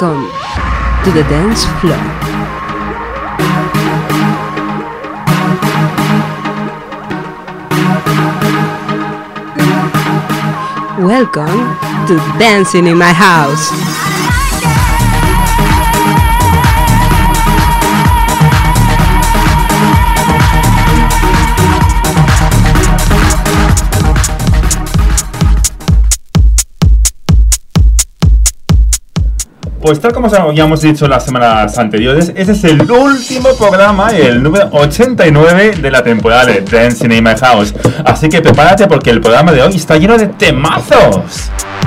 Welcome to the dance floor. Welcome to Dancing in My House. Pues tal como habíamos dicho las semanas anteriores, este es el último programa, el número 89 de la temporada de Dancing in My House. Así que prepárate porque el programa de hoy está lleno de temazos.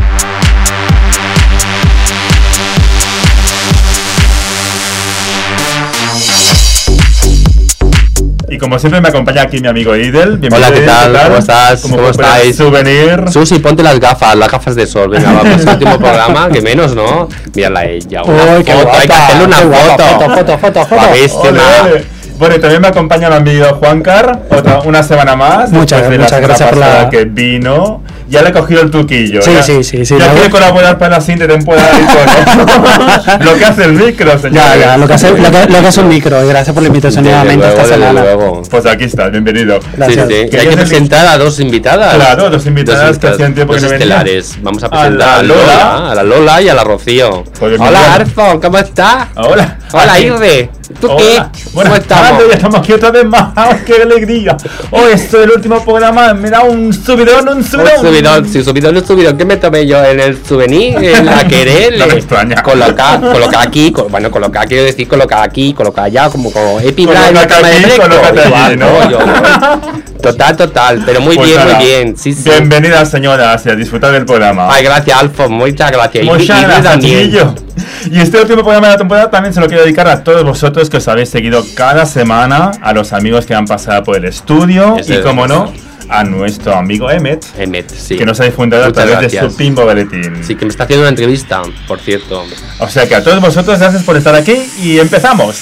Y como siempre me acompaña aquí mi amigo Idel. Hola, ¿qué tal? ¿Cómo estás? ¿Cómo estáis? Souvenir. Susi, ponte las gafas de sol. Venga, vamos al último programa, que menos, ¿no? Mírala a ella. Una qué foto, guapa, hay que hacerle una foto. Guapísima. Bueno, y también me acompaña mi amigo Juancar, una semana más. Muchas gracias por la que vino. Ya le he cogido el truquillo. Sí. Ya quiere colaborar para la siguiente temporada y todo. Lo que hace el micro, señor. Ya, lo que hace un micro. Y gracias por la invitación nuevamente esta semana. Pues aquí está, bienvenido. Gracias. Sí. Y hay que presentar a dos invitadas. Claro, dos invitadas que hacían tiempo que no venían. Estelares. Vamos a presentar a la Lola y a la Rocío. Pues hola, Arfon, ¿cómo estás? Hola. Hola, Irde. ¿Tú qué? Bueno, ¿Cómo estamos? Ya estamos aquí otra vez más. ¡Qué alegría! Hoy esto es el último programa. Me da un subidón. Sí, subidón. ¿Qué me tomé yo en el souvenir? En la querelle. No me extraña. Colocar aquí. Colocar, quiero decir, colocar aquí, colocar allá, como epibra en la cama de colócate allí, ¿no? Total. Pero muy pues bien, muy bien. Sí. Bienvenidas, señoras, y a disfrutar del programa. Ay, gracias, Alfon. Muchas gracias. Muchas gracias, chiquillo. Y este último programa de la temporada también se lo quiero dedicar a todos vosotros que os habéis seguido cada semana, a los amigos que han pasado por el estudio y, como no, a nuestro amigo Emmet, sí. Que nos ha difundido a través de su Pimbo Boletín. Sí, que me está haciendo una entrevista, por cierto. O sea que a todos vosotros gracias por estar aquí y empezamos.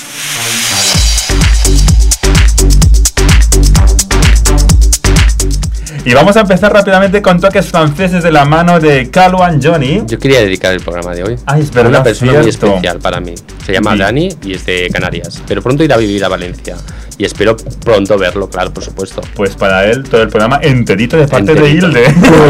Y vamos a empezar rápidamente con toques franceses de la mano de Calvo and Johnny. Yo quería dedicar el programa de hoy es verdad, a una persona muy especial para mí. Se llama Dani y es de Canarias, pero pronto irá a vivir a Valencia. Y espero pronto verlo, claro, por supuesto. Pues para él todo el programa enterito de parte de Hilde.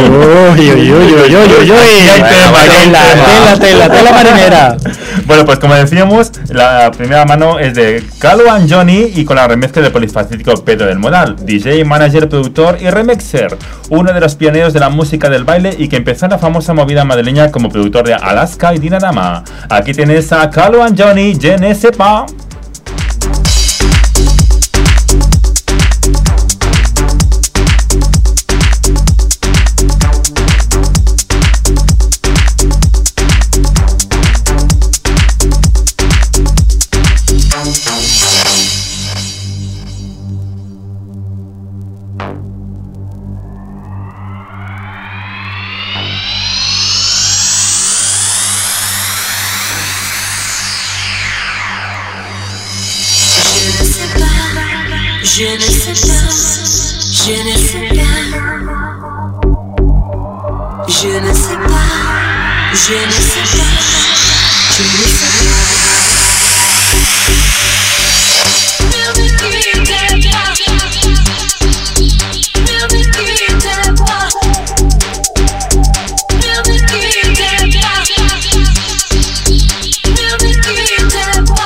Tela marinera. Bueno, pues como decíamos, la primera mano es de Calvo and Johnny y con la remezcla del polifacético Pedro del Moral, DJ, manager, productor y remixer. Uno de los pioneros de la música del baile y que empezó en la famosa movida madrileña como productor de Alaska y Dinarama. Aquí tienes a Calvo and Johnny, Je ne sais pas. Je ne sais pas, je ne sais pas, je ne sais pas, je ne sais pas, je ne sais pas. Ne me quittez pas, ne me quittez pas, ne me quittez pas, ne me quittez pas.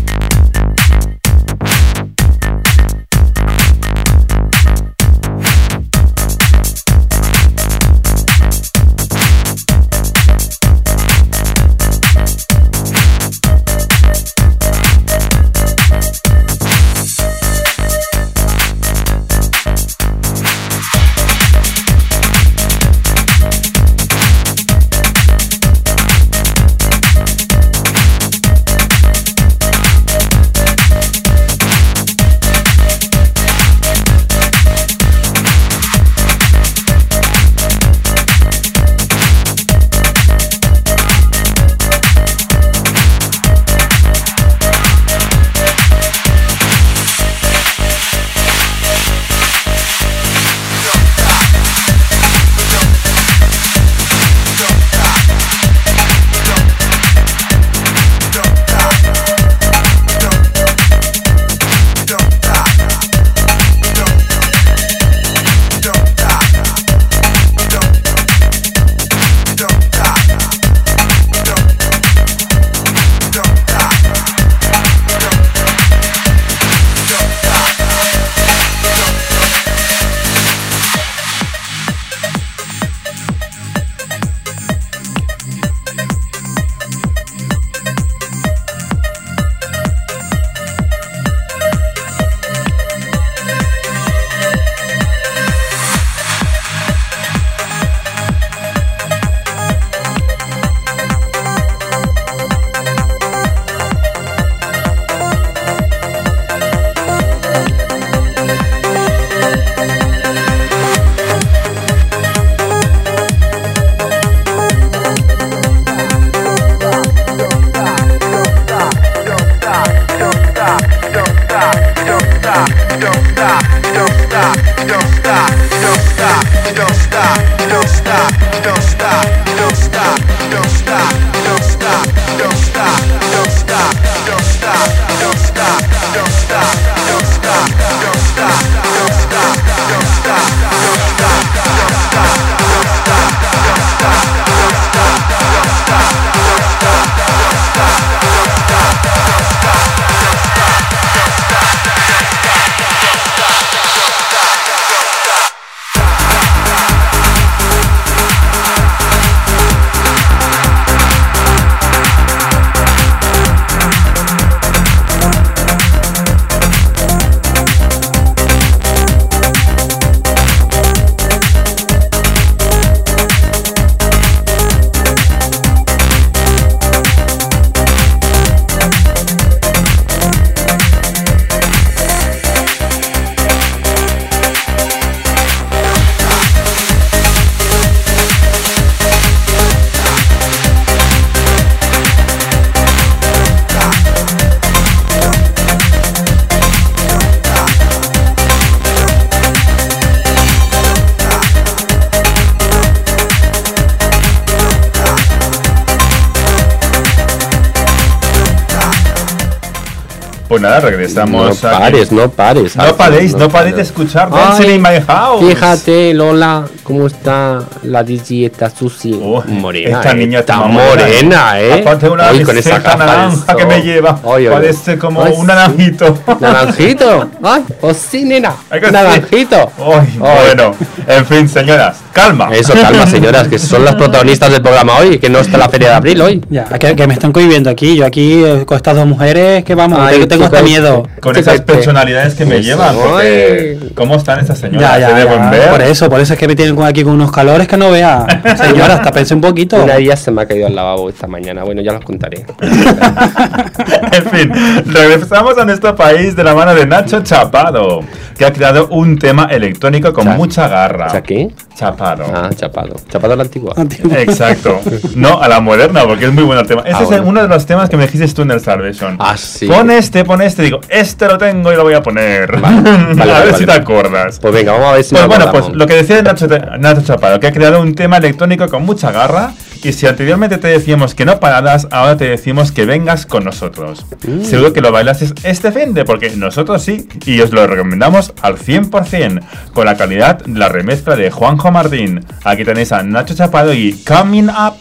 Pues nada, regresamos No aquí. pares. No paréis de escuchar Dancing Ay, in My House. Fíjate, Lola, cómo está la DJ, está Susi. Oh, Morena, esta niña está está morena, Aparte una Ay, con esa camiseta capa naranja que me lleva. Parece como Ay, un naranjito. ¿Naranjito? Ay, pues sí, nena. Ay, que sí. Naranjito. Ay, bueno, en fin, señoras, calma. Eso, calma, señoras, que son las protagonistas del programa hoy, que no está la Feria de Abril hoy. Ya, que me están cohibiendo aquí. Yo aquí con estas dos mujeres que vamos, Ay, tengo hasta chico, miedo. Con esas personalidades que me Eso, llevan. Porque, ay. ¿cómo están estas señoras? Ya, ¿Se deben ver? Por eso es que me tienen aquí con unos calores que no vea. Señora, hasta pensé un poquito. Una de ellas se me ha caído al lavabo esta mañana. Bueno, ya los contaré. En fin, regresamos a nuestro país de la mano de Nacho Chapado, que ha creado un tema electrónico con mucha garra. ¿Cha qué? Chapado. Ah, Chapado. Chapado a la antigua. Exacto. No, a la moderna, porque es muy bueno el tema. Este es bueno. uno de los temas que me dijiste tú en el Salvation. Ah, sí. Pon este. Digo, este lo tengo y lo voy a poner. Vale, a ver vale, si te vale. acuerdas. Pues venga, vamos a ver si Pues nos bueno, acordamos. pues lo que decía Nacho Chapado, que ha creado un tema electrónico con mucha garra. Y si anteriormente te decíamos que no paradas, ahora te decimos que vengas con nosotros. Seguro que lo bailases este fin de, porque nosotros sí, y os lo recomendamos al 100%, con la calidad de la remezcla de Juanjo Martín. Aquí tenéis a Nacho Chapado y Coming Up.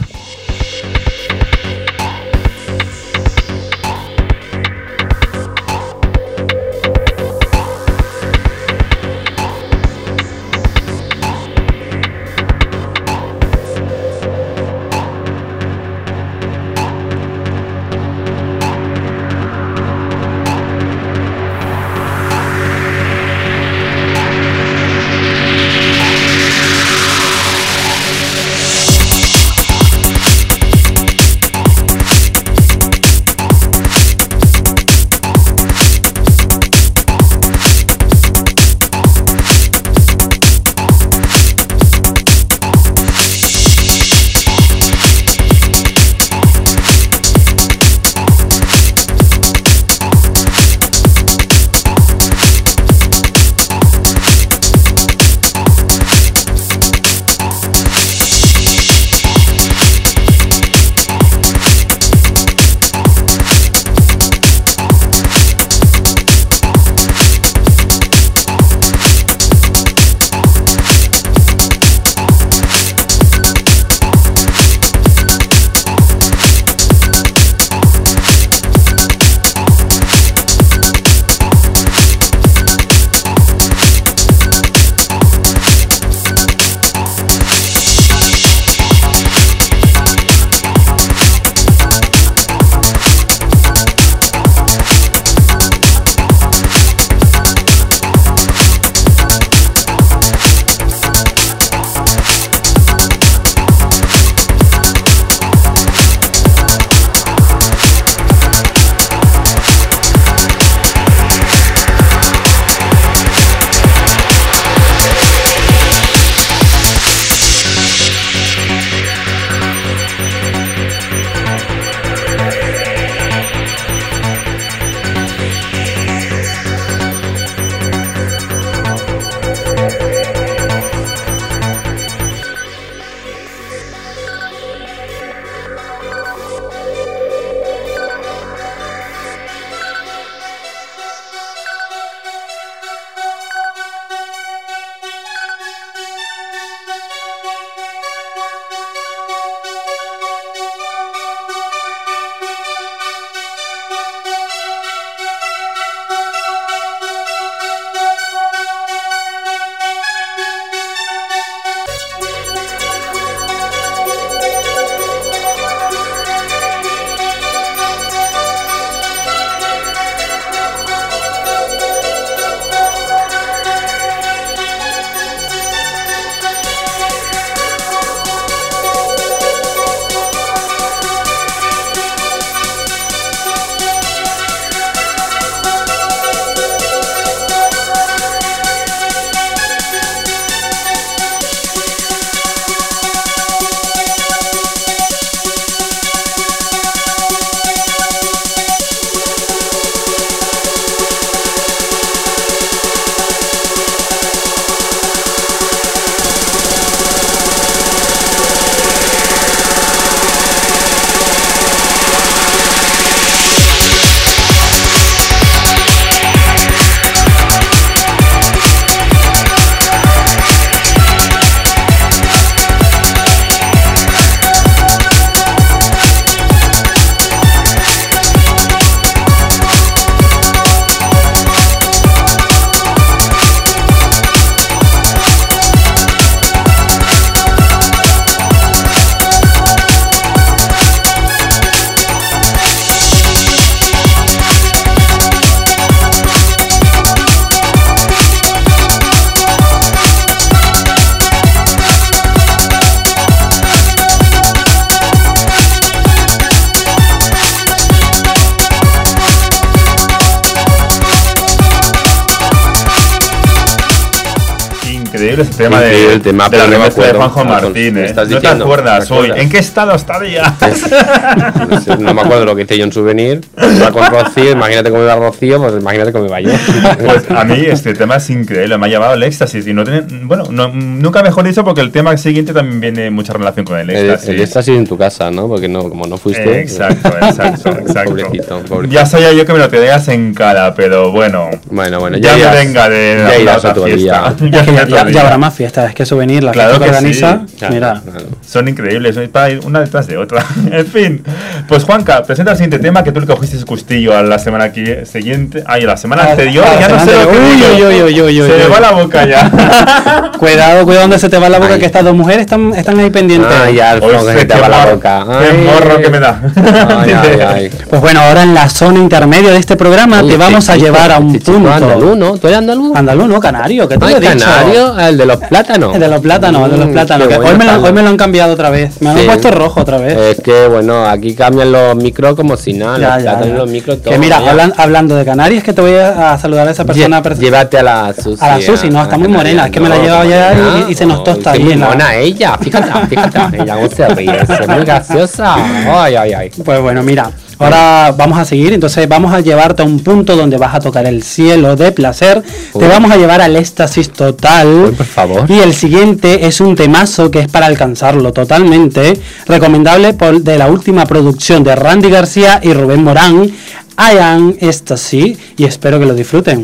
increíble ese tema Sí, de, el tema, de la pero no me remezcla de acuerdo. Juanjo Ah, Martín. me estás ¿No te diciendo? acuerdas ¿Te hoy? acuerdas? ¿En qué estado estaría? No me acuerdo lo que hice yo en Souvenir. Va con Rocío, imagínate cómo iba Rocío, pues imagínate cómo iba yo. Pues a mí este tema es increíble, me ha llevado el éxtasis y no bueno, nunca mejor dicho porque el tema siguiente también viene mucha relación con el éxtasis. El éxtasis en tu casa, ¿no? Porque no, como no fuiste. Exacto. Pobrecito. Ya sabía yo que me lo tenías en cara, pero bueno. Bueno, Ya irás- me venga de ya irás otra otro fiesta. día. Es que iré otro ya día. habrá más fiestas, es que Souvenir, la Claro fiesta que que organiza, sí. Claro, mira. claro. Son increíbles, son para ir una detrás de otra. En fin, pues Juanca, presenta el siguiente tema que tú le cogiste ese gustillo a la semana siguiente. Ay, la semana anterior, a la ya no sé semana lo que anterior. digo. Uy, Se me va la boca ya. Cuidado donde se te va la boca, Ay. que estas dos mujeres están ahí pendientes. Ah, ya, Alfonso, Hostia, que te va la morro, boca. qué morro que me da. Ay. Pues bueno, ahora en la zona intermedia de este programa te vamos a llevar a un punto. Andaluz, ¿no? ¿Tú eres andaluz? Andaluz, no, canario, que te lo he dicho. Canario, el de los plátanos. El de los plátanos, el de los plátanos. qué que bueno está. hoy me lo han cambiado otra vez. Me lo han Sí. puesto rojo otra vez. Es que, bueno, aquí cambian los micros como si nada. Ya, Los ya, plátanos ya. y los micros todo. Que mira, ya. hablando de Canarias, que te voy a saludar a esa persona. Llévate a la Susi. A la Susi, no, está muy morena, es que me la he llevado ya y se nos tosta Qué ahí muy en la- mona ella, fíjate, ella cómo se ríe, es muy graciosa. Ay. Pues bueno, mira, ahora vamos a seguir, entonces vamos a llevarte a un punto donde vas a tocar el cielo de placer, te vamos a llevar al éxtasis total. Uy, por favor. Y el siguiente es un temazo que es para alcanzarlo totalmente, recomendable de la última producción de Randy García y Rubén Morán, I Am Ecstasy, y espero que lo disfruten.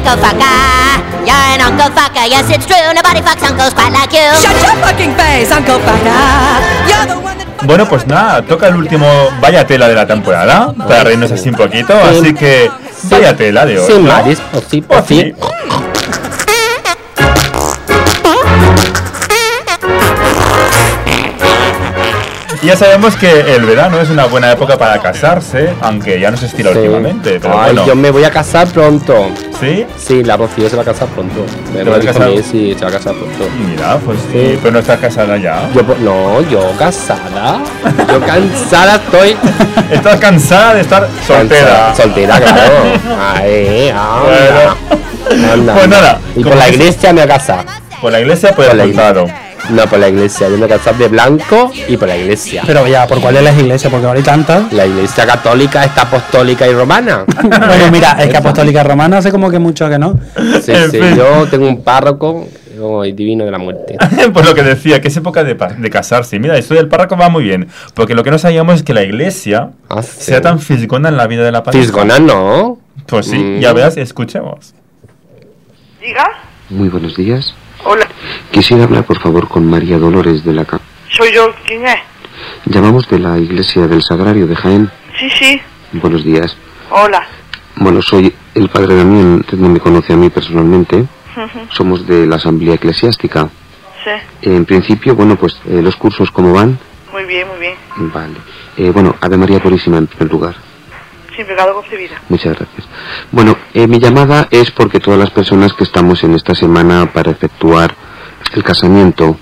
Uncle Fucker. You're an Uncle Fucker, yes it's true. Nobody fucks uncles quite like you. Shut your fucking face, Uncle Fucker. You're the one that fucks Bueno, pues nada, toca el último vaya tela de la temporada, para reírnos así un poquito, así que vaya tela de hoy. Sin ¿no? maris, pues sí, pues Pues sí. sí. Y ya sabemos que el verano es una buena época para casarse, aunque ya no se estila Sí. últimamente, pero Ay, bueno. yo me voy a casar pronto. ¿Sí? Sí, la Rocío se va a casar pronto. Me vas a dijo casar? que sí, se va a casar pronto. Mira, pues sí, Sí. pero no estás casada ya. Yo casada. Yo cansada estoy. Estás cansada de estar soltera. Soltera, claro. Ay, anda. Anda. Pues nada, Y como por la que- iglesia me voy a casar. Por la iglesia, por Por el la juzgado. No, por la iglesia. Yo me voy a casar de blanco y por la iglesia. Pero ya, ¿por cuál es la iglesia? Porque ahora hay tantas. La iglesia católica está apostólica y romana. Bueno, mira, es que apostólica romana hace como que mucho que no. Sí, En sí. fin. Yo tengo un párroco el divino de la muerte. Pues lo que decía, que es época de casarse. Mira, esto del párroco va muy bien. Porque lo que no sabíamos es que la iglesia Ah, sí. sea tan fisgona en la vida de la pareja. Fisgona no. Pues sí, Mm. ya veas, escuchemos. Diga. Muy buenos días. Hola. Quisiera hablar, por favor, con María Dolores de la Ca... Soy yo. ¿Quién es? Llamamos de la Iglesia del Sagrario de Jaén. Sí, sí. Buenos días. Hola. Bueno, soy el padre Damián, usted no me conoce a mí personalmente. Ujú. Somos de la Asamblea Eclesiástica. Sí. En principio, bueno, pues los cursos, ¿cómo van? Muy bien, muy bien. Vale. Bueno, Ave María Purísima en primer lugar. Sin pecado concebida. Muchas gracias. Bueno, mi llamada es porque todas las personas que estamos en esta semana para efectuar el casamiento,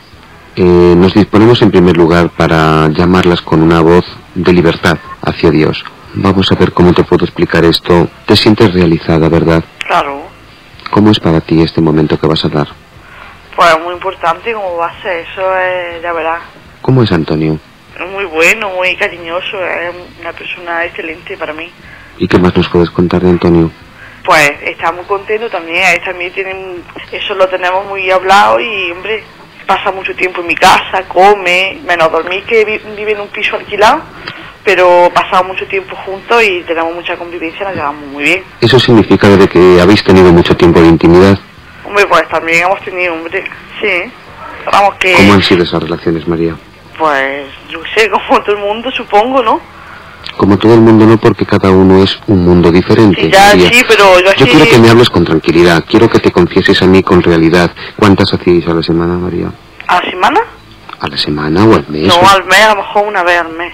Sí. nos disponemos en primer lugar para llamarlas con una voz de libertad hacia Dios. Vamos a ver cómo te puedo explicar esto. Te sientes realizada, ¿verdad? Claro. ¿Cómo es para ti este momento que vas a dar? Pues muy importante cómo va a ser. Eso es, ya verás. ¿Cómo es Antonio? Es muy bueno, muy cariñoso. Es una persona excelente para mí. ¿Y qué más nos puedes contar de Antonio? Pues está muy contento también. Él también tienen, eso lo tenemos muy hablado y, hombre, pasa mucho tiempo en mi casa, come, menos dormir que vive en un piso alquilado, pero pasamos mucho tiempo juntos y tenemos mucha convivencia, nos llevamos muy bien. ¿Eso significa de que habéis tenido mucho tiempo de intimidad? Hombre, pues también hemos tenido, hombre, sí. Vamos que, ¿Cómo han sido esas relaciones, María? pues, yo sé, como todo el mundo, supongo, ¿no? Como todo el mundo no, porque cada uno es un mundo diferente. Sí, ya, María. sí, pero yo así... Yo quiero que me hables con tranquilidad, quiero que te confieses a mí con realidad. ¿Cuántas hacíais a la semana, María? ¿A la semana? ¿A la semana o al mes? No, al mes, a lo mejor una vez al mes.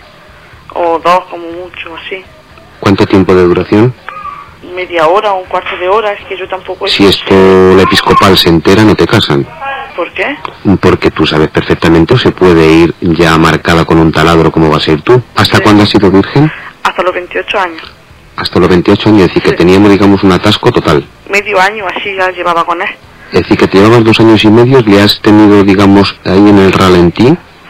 O dos, como mucho, así. ¿Cuánto tiempo de duración? Media hora o un cuarto de hora, es que yo tampoco... Si esto la episcopal se entera, no te casan. ¿Por qué? Porque tú sabes perfectamente, o se puede ir ya marcada con un taladro como vas a ir tú. ¿Hasta Sí. cuándo has sido virgen? Hasta los 28 años. Hasta los 28 años, es decir, que Sí. teníamos, digamos, un atasco total. Medio año así ya llevaba con él. Es decir, que te llevabas 2 años y medio, le has tenido, digamos, ahí en el ralentí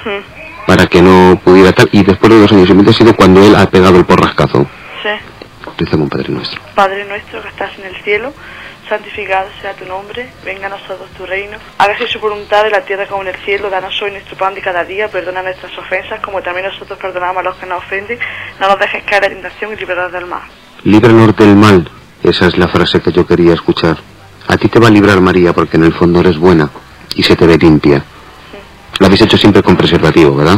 Mm, para que no pudiera tal, y después de 2 años y medio ha sido cuando él ha pegado el porrascazo. sí. Rezamos un Padre Nuestro. Padre nuestro que estás en el cielo, santificado sea tu nombre, venga a nosotros tu reino. Hágase su voluntad en la tierra como en el cielo. Danos hoy nuestro pan de cada día. Perdona nuestras ofensas como también nosotros perdonamos a los que nos ofenden. No nos dejes caer en la tentación y líbranos del mal. Líbranos del mal. Esa es la frase que yo quería escuchar. A ti te va a librar María porque en el fondo eres buena y se te ve limpia. Lo habéis hecho siempre con preservativo, ¿verdad?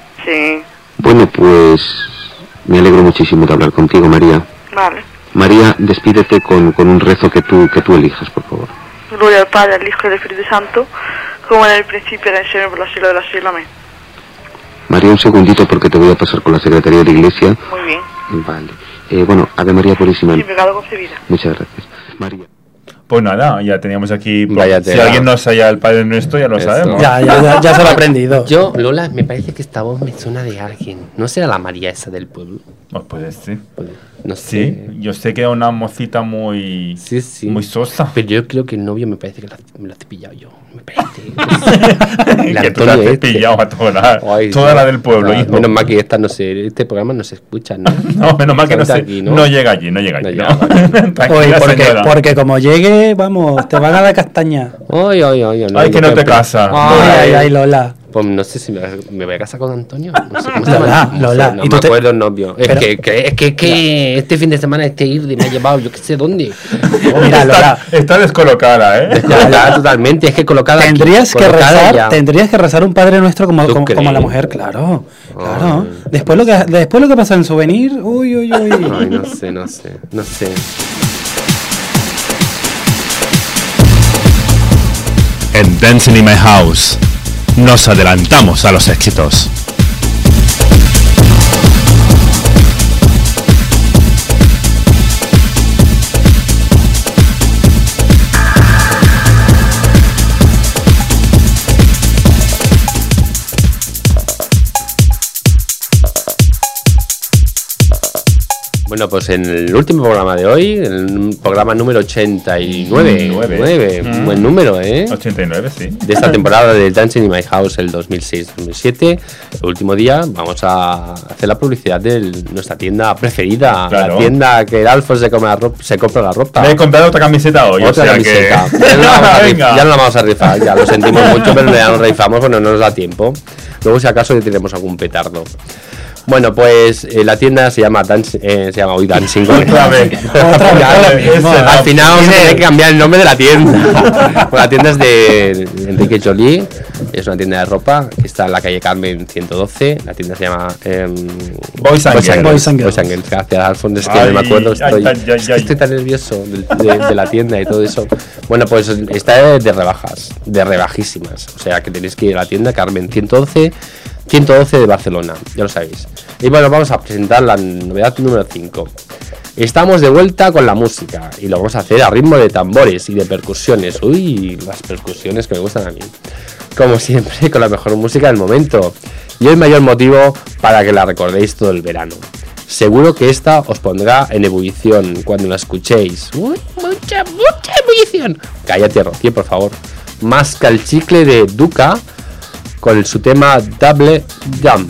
Sí, Bueno, pues me alegro muchísimo de hablar contigo, María. vale. María, despídete con un rezo que tú elijas, por favor. Gloria al Padre, al Hijo y al Espíritu Santo, como en el principio, era en el Señor, por los siglos de los siglos. Amén. María, un segundito porque te voy a pasar con la Secretaría de la Iglesia. Muy bien. Vale. Bueno, Ave María Purísima. Sin pecado concebida. Muchas gracias. María. Pues nada, ya teníamos aquí. Vaya Si tela. alguien no sabía el Padre Nuestro, ya lo Eso. sabemos. Ya se lo he aprendido. Yo, Lola, me parece que esta voz me suena de alguien. ¿No será la María esa del pueblo? Pues puede ser. No sé. Sí, yo sé que era una mocita muy. Sí. Muy sosa. Pero yo creo que el novio me parece que me lo he pillado yo. Me parece. El Que tú la has Antonio pillado a Ay, toda sí. la del pueblo, hijo. Menos mal que esta no sé, este programa no se escucha, ¿no? No, menos mal que no, Solamente se, aquí, no llega allí, no llega allí. No No. llega. Tranquila, señora. porque como llegue, vamos, te van a dar castaña. Ay, Ay, que no te puedo. casa. Ay, Lola. Pues no sé si me voy a casar con Antonio. No sé cómo se Lola, llama. Lola. No ¿Y me tú acuerdo el novio. Es Pero- que este fin de semana este Irdi me ha llevado yo que sé dónde. Mira, Lola, Está descolocada, ¿eh? Descolocada totalmente. Es que colocada aquí, tendrías colocada ya. tendrías que rezar un Padre Nuestro como ¿Tú la crees? mujer, claro. Claro. Ay. Después lo que pasa en Souvenir, uy, uy, uy. Ay, no sé. En Dancing in My House nos adelantamos a los éxitos. Bueno, pues en el último programa de hoy, el programa número 89. Buen número, ¿eh? 89, sí. De esta temporada de Dancing in My House, el 2006-2007. El último día vamos a hacer la publicidad de nuestra tienda preferida. Claro. La tienda que el Alfo se compra la ropa. Me he comprado otra camiseta hoy, Otra o sea camiseta. que... Ya no la vamos a Venga. ya no la vamos a rifar, ya lo sentimos mucho, pero ya nos rifamos, bueno, no nos da tiempo. Luego si acaso le tenemos algún petardo. Bueno, pues la tienda se llama hoy Dancing con Otra vez. Al final vamos a tener que cambiar el nombre de la tienda. Bueno, la tienda es de Enrique Jolie, es una tienda de ropa que está en la calle Carmen 112. La tienda se llama Boys and Girls. Boys and Girls. Gracias, Alfonso, es que Ay, no me acuerdo, ay, ay, ay. estoy tan nervioso de la tienda y todo eso. Bueno, pues está de rebajas, de rebajísimas. O sea que tenéis que ir a la tienda Carmen 112 de Barcelona, ya lo sabéis. Y bueno, vamos a presentar la novedad número 5. Estamos de vuelta con la música y lo vamos a hacer a ritmo de tambores y de percusiones. Uy, las percusiones que me gustan a mí. Como siempre, con la mejor música del momento. Y el mayor motivo para que la recordéis todo el verano. Seguro que esta os pondrá en ebullición cuando la escuchéis. Uy, mucha ebullición. Cállate, Rocío, por favor. Masca el chicle de Duca con su tema Double Jump.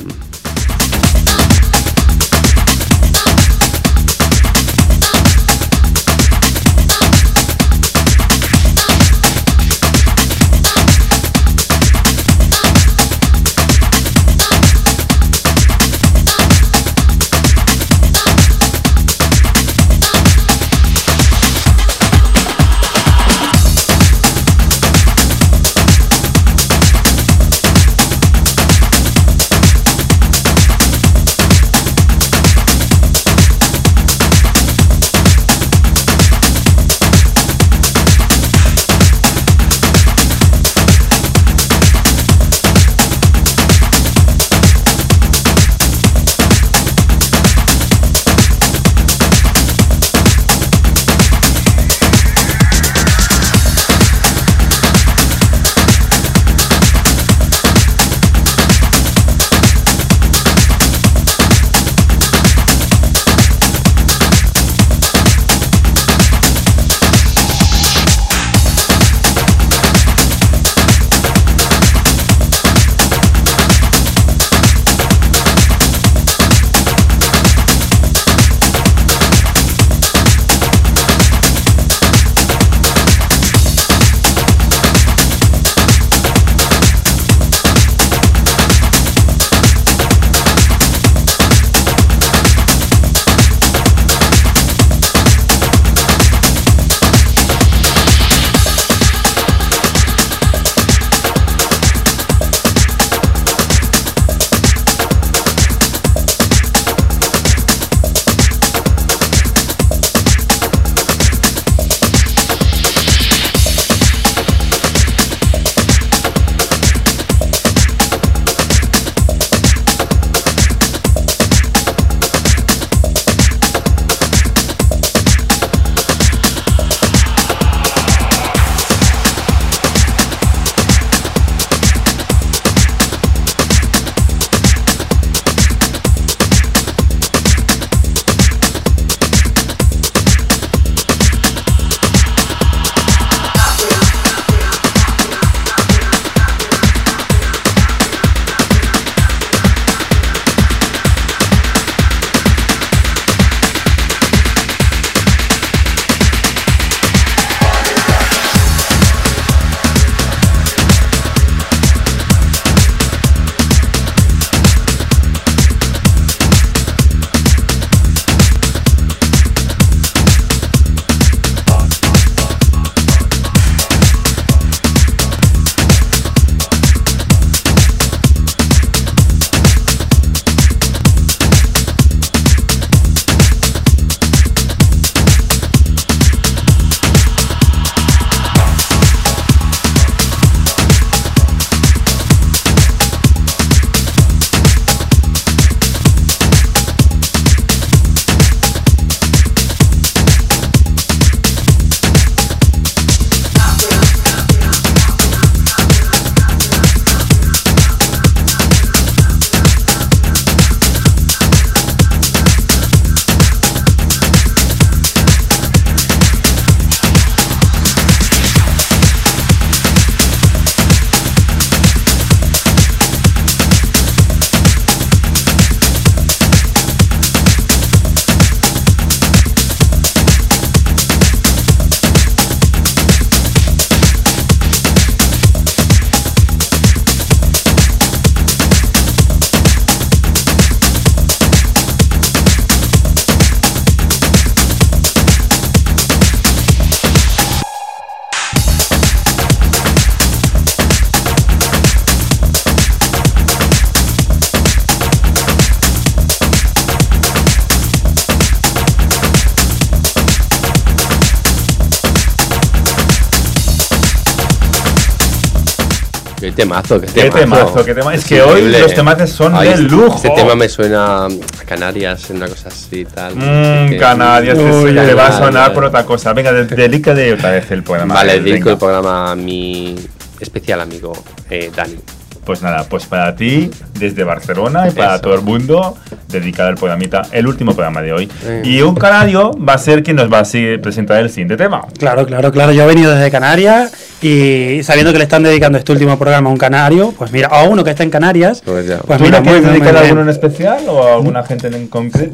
temazo, Qué temazo, qué tema. Es que hoy Increíble. los temazos son Ay, de lujo. Este tema me suena a Canarias, una cosa así y tal. Canarias, Uy, te va a sonar Canarias. por otra cosa. Venga, dedica de otra vez el poema. Vale, Venga. dedico el programa a mi especial amigo, Dani. Pues nada, pues para ti, desde Barcelona y para Eso. todo el mundo, dedicado al programita, el último programa de hoy. Sí. Y un canario va a ser quien nos va a presentar el siguiente tema. Claro. Yo he venido desde Canarias y sabiendo que le están dedicando este último programa a un canario, pues mira, a uno que está en Canarias. Pues ya. Pues ¿Tú mira, le quieres muy dedicar a bien. alguno en especial o a alguna gente en concreto?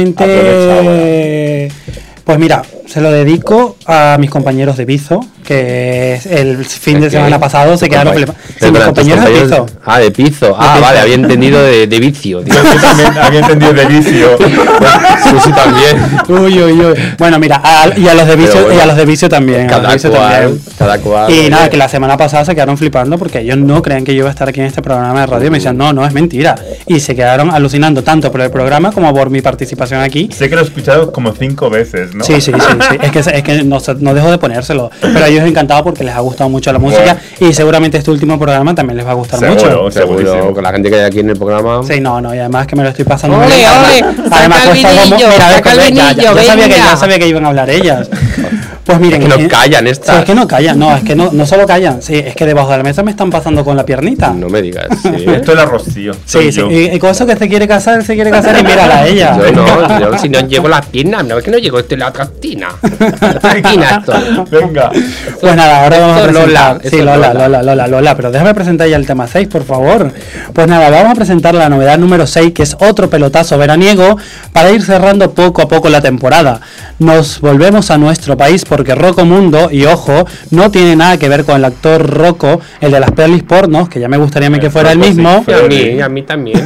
Sinceramente, pues mira, se lo dedico a mis compañeros de Bizo, que el fin de semana pasado se quedaron flipados. Sí, mis compañeros de Bizo. Ah, de piso. Ah, piso. vale, había entendido de vicio. Tío. Yo también había entendido de vicio. Sí, también. Uy. Bueno, mira, y a los de Vicio, Pero bueno, y a los de Vicio también. a los de Vicio también. Cada cual. Y oye. nada, que la semana pasada se quedaron flipando porque ellos no creen que yo iba a estar aquí en este programa de radio. Y me decían, no, es mentira. Y se quedaron alucinando tanto por el programa como por mi participación aquí. Sé que lo he escuchado como 5 veces, ¿no? Sí. Es que no dejo de ponérselo. Pero a ellos encantados porque les ha gustado mucho la música. Y seguramente este último programa también les va a gustar mucho. Seguro, con la gente que hay aquí en el programa. Sí, no, y además que me lo estoy pasando Ole, muy bien. ole, Además, saca el cuesta como. vinillo, Mira, a ver, saca el ya vinillo, venga. sabía que iban a hablar ellas. Pues miren, Es que no callan estas. Sí, es que no callan, es que no solo callan, sí, es que debajo de la mesa me están pasando con la piernita. No me digas. Sí. Esto es la Rocío. Sí, y con eso que se quiere casar y mírala a ella. Yo si no llego las piernas, no es que no llego la tractina. Tractina esto. Venga. Pues nada, ahora vamos a Esto es presentar. Lola, Lola, pero déjame presentar ya el tema 6, por favor. Pues nada, vamos a presentar la novedad número 6, que es otro pelotazo veraniego, para ir cerrando poco a poco la temporada. Nos volvemos a nuestro país porque Rocco Mundo, y ojo, no tiene nada que ver con el actor Rocco, el de las pelis pornos, que ya me gustaría que fuera el mismo. Y a mí también.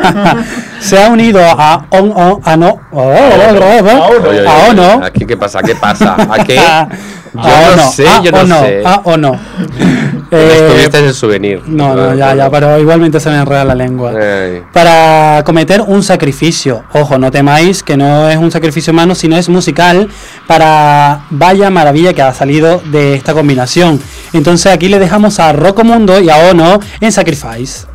Se ha unido a Ono. Aquí, ¿qué pasa? ¿A qué? Yo no sé. Estuviste en el souvenir. No, ya, pero igualmente se me enreda la lengua. Para cometer un sacrificio. Ojo, no temáis que no es un sacrificio humano, sino es musical. Para vaya maravilla que ha salido de esta combinación. Entonces aquí le dejamos a Rocco Mundo y a Ono en Sacrifice.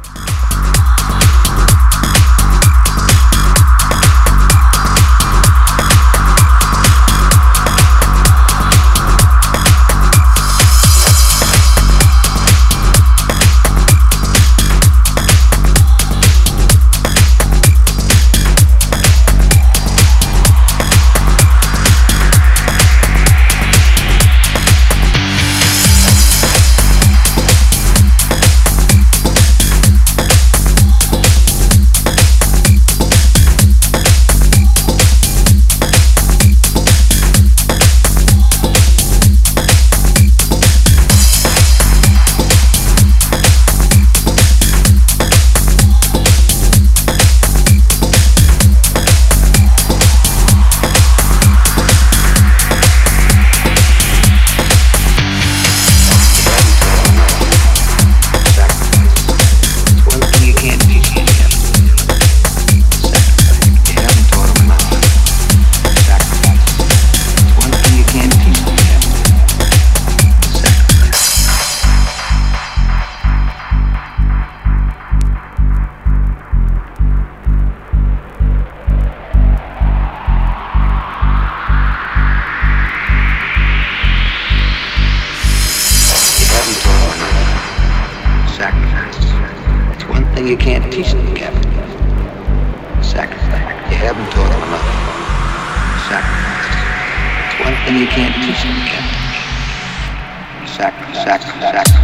You can't teach them, Captain. Sacrifice. You haven't taught them enough. Sacrifice. It's one thing you can't teach them, Captain. Sacrifice.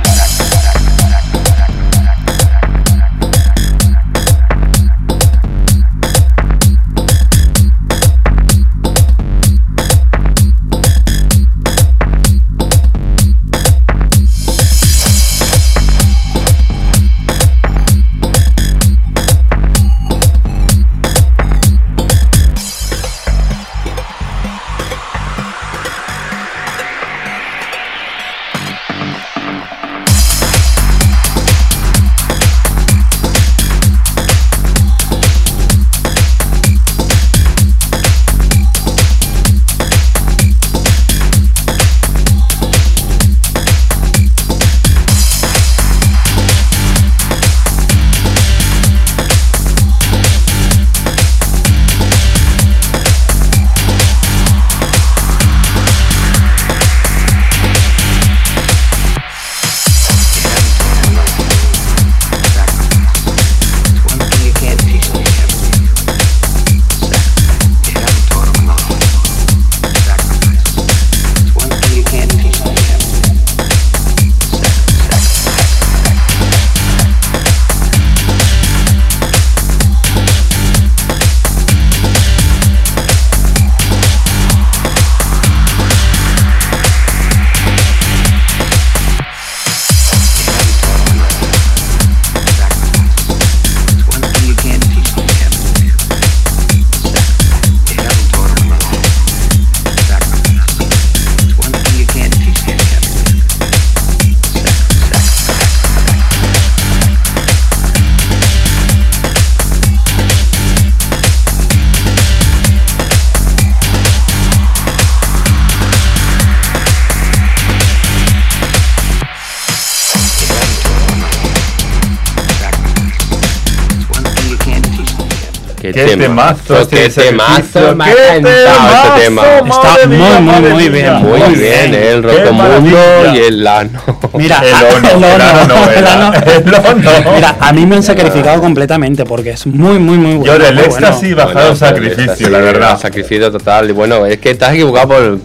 qué temazo, qué este temazo, sacrificio, me ha qué encantado este tema. Está muy bien. Muy bien, el Qué Rocomundo maravilla. y el Lano. Mira, El ono. Mira, a mí me han sacrificado completamente porque es muy bueno. Yo del muy éxtasis bueno. bajado Bueno, sacrificio, la verdad. Sacrificio total. Y bueno, es que estás equivocado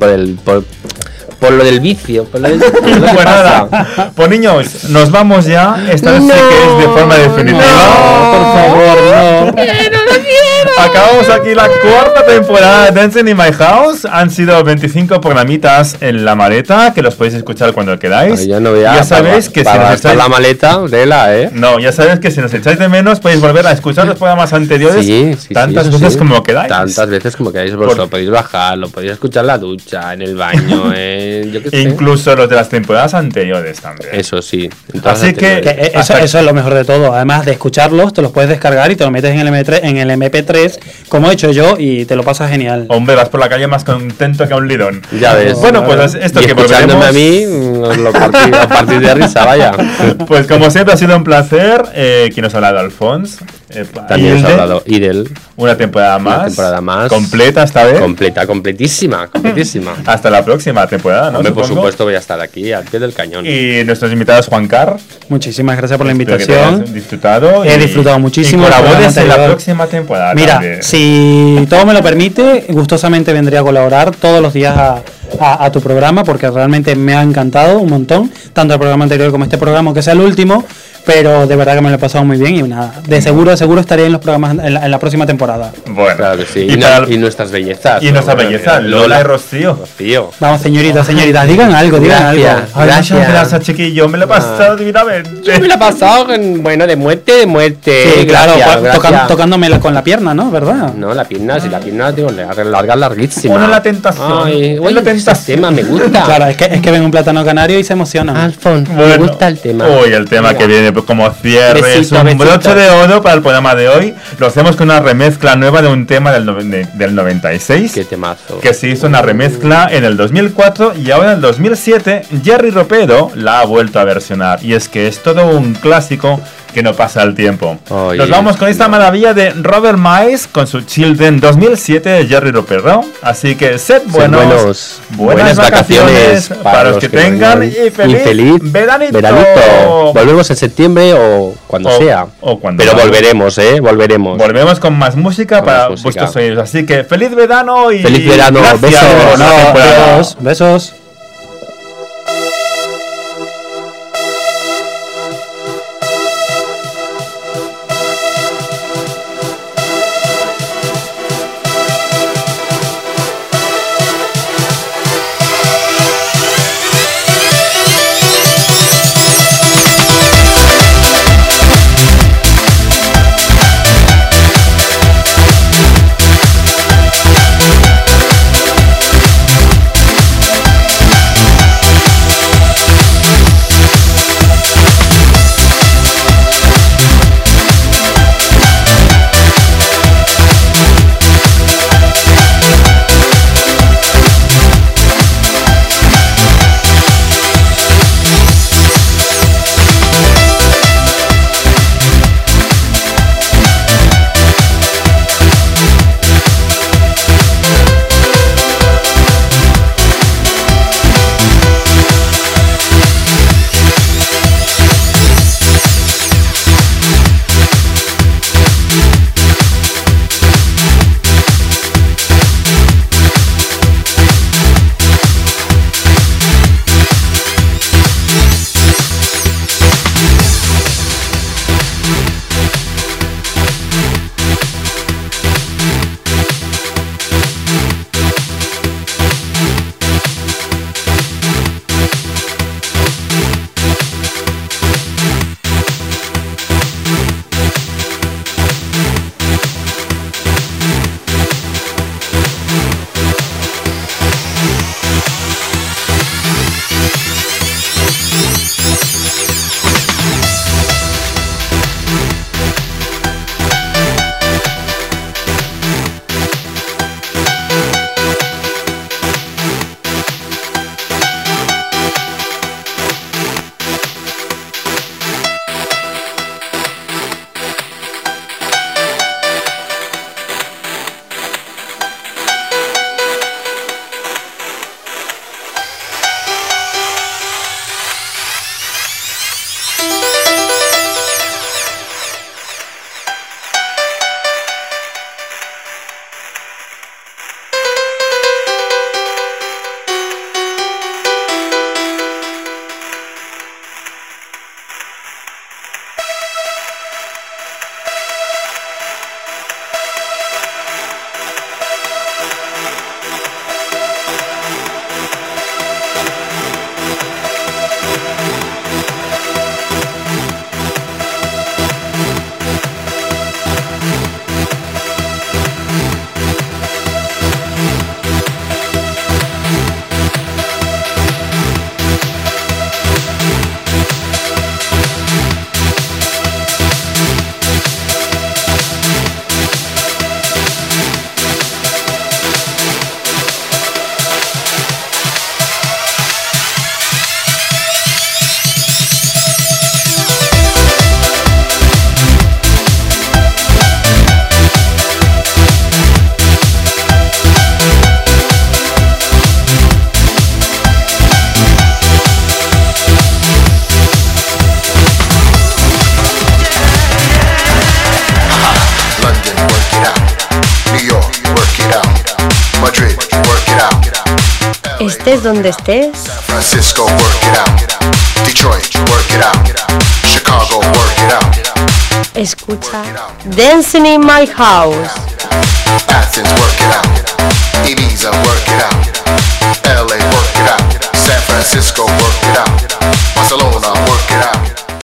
por lo del vicio. Por lo del, por lo que Pues pasa. nada, pues niños, nos vamos ya. Esta vez sí que es de forma definitiva. Por favor, no. Acabamos aquí la cuarta temporada de Dancing in My House. Han sido 25 programitas en la maleta que los podéis escuchar cuando queráis. Ay, ya no vea, ya sabéis que si para nos gastar echáis... la maleta, tela, No, ya sabéis que si nos echáis de menos podéis volver a escuchar los programas anteriores tantas eso veces sí. como queráis. Tantas veces como queráis, pues lo podéis bajar, lo podéis escuchar en la ducha, en el baño, yo qué sé. Incluso los de las temporadas anteriores también. Eso sí. Así que Eso es lo mejor de todo. Además de escucharlos, te los puedes descargar y te lo metes en el MP3, como he hecho yo, y te lo pasas genial. Hombre, vas por la calle más contento que a un lidón. Ya ves. Bueno, pues esto y que escuchándome volveremos... a mí, lo partí a partir de risa, vaya. Pues como siempre ha sido un placer. Quien nos ha hablado, Alphonse. También os ha Hilde. hablado Idel. Una temporada más. Una temporada más. Completa esta vez. Completísima. Hasta la próxima temporada, ¿no? Hombre, por Supongo. supuesto voy a estar aquí, al pie del cañón. Y nuestros invitados, Juan Car. Muchísimas gracias por la Espero que invitación. hayas disfrutado. He y- disfrutado muchísimo Y del colabores programa en la anterior. próxima temporada. Mira, también. si todo me lo permite, gustosamente vendría a colaborar todos los días a tu programa porque realmente me ha encantado un montón, tanto el programa anterior como este programa, que sea el último, pero de verdad que me lo he pasado muy bien y nada, de seguro estaré en los programas en la próxima temporada. Bueno, Claro que sí. Y Y nuestras bellezas. y nuestra ¿no? belleza, Lola y Rocío. Rocío. Vamos, señoritas, digan algo, digan algo. Gracias. Ay, muchas gracias, chiquillo. Me lo he pasado divinamente. Yo me la he pasado, bueno, de muerte. Sí, claro, gracias. tocándomela con la pierna, ¿no? ¿Verdad? No, la pierna, si la pierna la tengo larga, larguísima. Pone la tentación. Ay, Pon la tentación. ese tema me gusta. Claro, es que ven un plátano canario y se emocionan. Alfonso, me Bueno, gusta el tema. Uy, el tema que viene como cierre es Besito, un besito. broche de oro para el programa de hoy. Lo hacemos con una remezcla nueva de un tema del 96. Qué temazo. Que se hizo una remezcla en el 2004 y ahora en el 2007 Jerry Ropero la ha vuelto a versionar. Y es que es todo un clásico que no pasa el tiempo. Oye, Nos vamos con esta maravilla de Robert Miles con su Children 2007 de Jerry Ropero. Así que sed buenas vacaciones para los que tengan y feliz veranito. Volvemos en septiembre o cuando sea. O cuando Pero vaya. volveremos, volveremos. Volvemos con más música Con para más música. vuestros oídos. Así que feliz verano y Feliz verano, gracias besos. por la temporada. Besos. Estés donde estés. Francisco, work it out. Detroit, work it out. Chicago, work it out. Escucha Dancing in My House. Athens, work it out. Ibiza, work it out. LA, work it out. San Francisco,